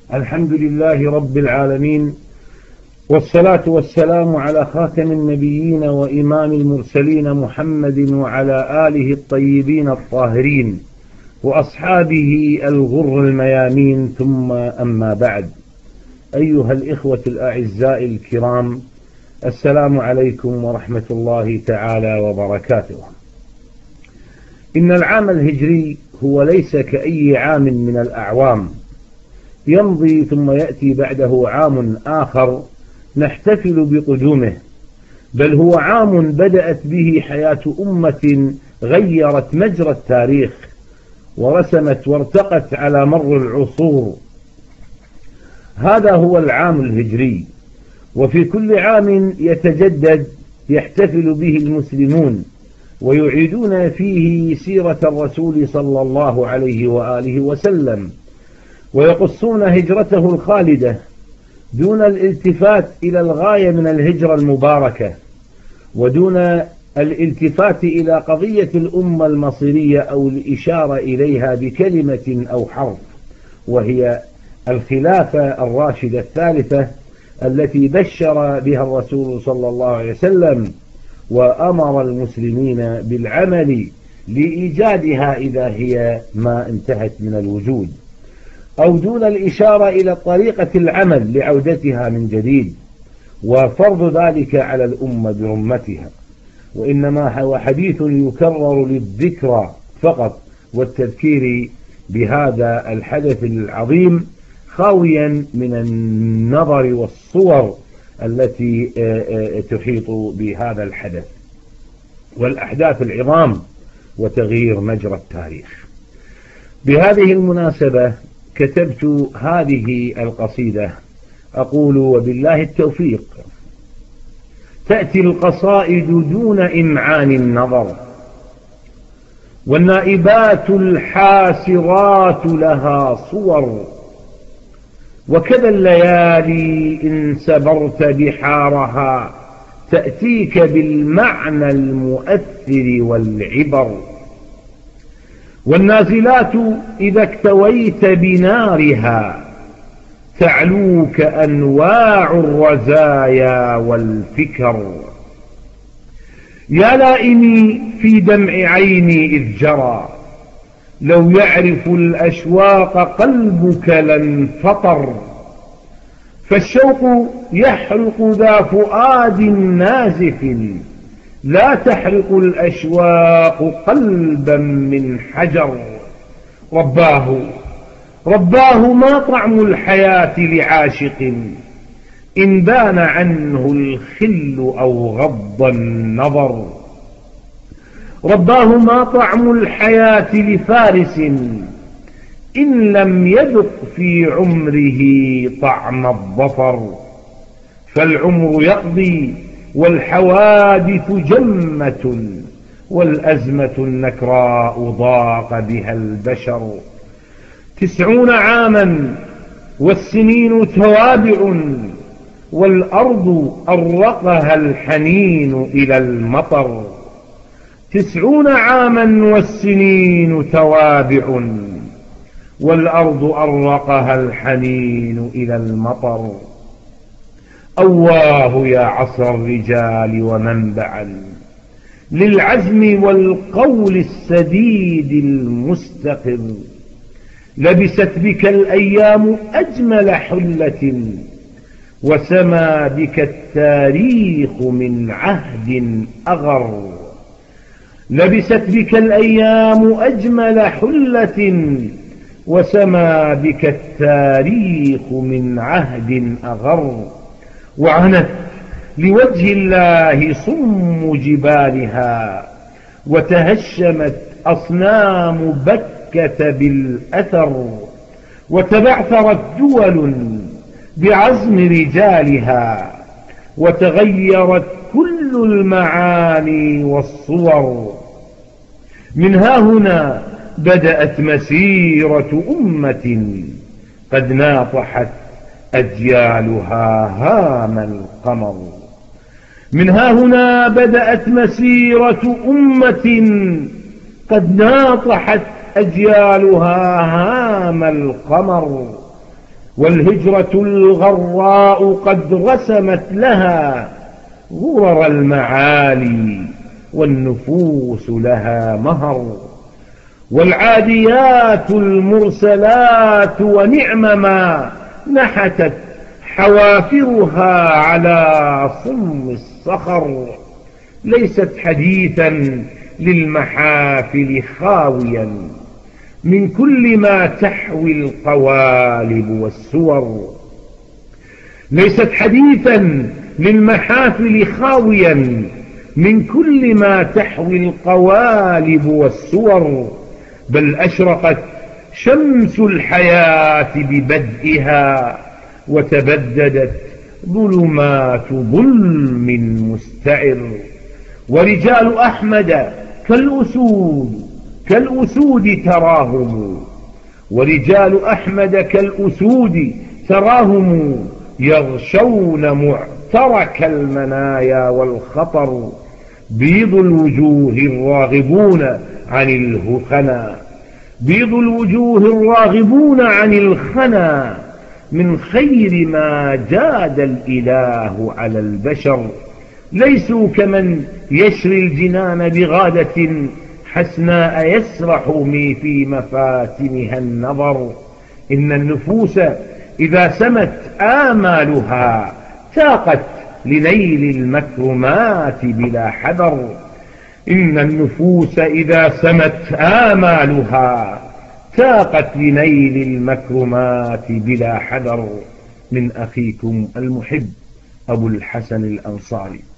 الحمد لله رب العالمين، والصلاة والسلام على خاتم النبيين وإمام المرسلين محمد وعلى آله الطيبين الطاهرين وأصحابه الغر الميامين، ثم أما بعد. أيها الإخوة الأعزاء الكرام، السلام عليكم ورحمة الله تعالى وبركاته. إن العام الهجري هو ليس كأي عام من الأعوام يمضي ثم يأتي بعده عام آخر نحتفل بقدومه، بل هو عام بدأت به حياة أمة غيرت مجرى التاريخ ورسمت وارتقت على مر العصور. هذا هو العام الهجري، وفي كل عام يتجدد يحتفل به المسلمون ويعيدون فيه سيرة الرسول صلى الله عليه وآله وسلم، ويقصون هجرته الخالدة دون الالتفات إلى الغاية من الهجرة المباركة، ودون الالتفات إلى قضية الأمة المصيرية أو الإشارة إليها بكلمة أو حرف، وهي الخلافة الراشدة الثالثة التي بشر بها الرسول صلى الله عليه وسلم وأمر المسلمين بالعمل لإيجادها إذا هي ما انتهت من الوجود، أو دون الإشارة إلى طريقة العمل لعودتها من جديد وفرض ذلك على الأمة برمتها، وإنما هو حديث يكرر للذكرى فقط والتذكير بهذا الحدث العظيم، خاويا من النظر والصور التي تحيط بهذا الحدث والأحداث العظام وتغيير مجرى التاريخ. بهذه المناسبة كتبت هذه القصيدة، أقول وبالله التوفيق: تأتي القصائد دون إمعان النظر، والنائبات الحاسرات لها صور، وكذا الليالي إن سبرت بحارها تأتيك بالمعنى المؤثر والعبر، والنازلات إذا اكتويت بنارها تعلوك أنواع الرزايا والفكر. يا لائمي في دمع عيني إذ جرى، لو يعرف الأشواق قلبك لانفطر، فالشوق يحرق ذا فؤاد نازف، لا تحرق الأشواق قلبا من حجر. رباه ما طعم الحياة لعاشق، إن بان عنه الخل أو غض النظر. رباه ما طعم الحياة لفارس، إن لم يذق في عمره طعم الظفر. فالعمر يقضي والحوادث جمة، والأزمة النكراء ضاق بها البشر. 90 عاما والسنين توابع، والأرض أرقها الحنين إلى المطر. 90 عاما والسنين توابع، والأرض أرقها الحنين إلى المطر. أواه يا عصر الرجال ومنبعا للعزم والقول السديد المستقر. لبست بك الأيام أجمل حلة، وسما بك التاريخ من عهد أغر. لبست بك الأيام أجمل حلة، وسما بك التاريخ من عهد أغر. وعنت لوجه الله صم جبالها، وتهشمت أصنام بكة بالأثر. وتبعثرت دول بعزم رجالها، وتغيرت كل المعاني والصور. من ها هنا بدأت مسيرة أمة قد ناطحت أجيالها هام القمر. من ها هنا بدأت مسيرة أمة قد ناطحت أجيالها هام القمر. والهجرة الغراء قد رسمت لها غرر المعالي والنفوس لها مهر. والعاديات المرسلات ونعم ما نحتت حوافرها على صم الصخر. ليست حديثا للمحافل خاويا من كل ما تحوي القوالب والسور. ليست حديثا للمحافل خاويا من كل ما تحوي القوالب والسور، بل أشرقت شمس الحياة ببدئها وتبددت ظلمات ظلم مستعر. ورجال أحمد كالأسود تراهم، ورجال أحمد كالأسود تراهم يغشون معترك المنايا والخطر. بيض الوجوه الراغبون عن الهخنا، بيض الوجوه الراغبون عن الخنا من خير ما جاد الإله على البشر. ليسوا كمن يشري الجنان بغادة حسناء يسرح في مفاتنها النظر. إن النفوس إذا سمت آمالها تاقت لنيل المكرمات بلا حذر. إن النفوس إذا سمت آمالها تاقت لنيل المكرمات بلا حذر. من أخيكم المحب أبو الحسن الأنصاري.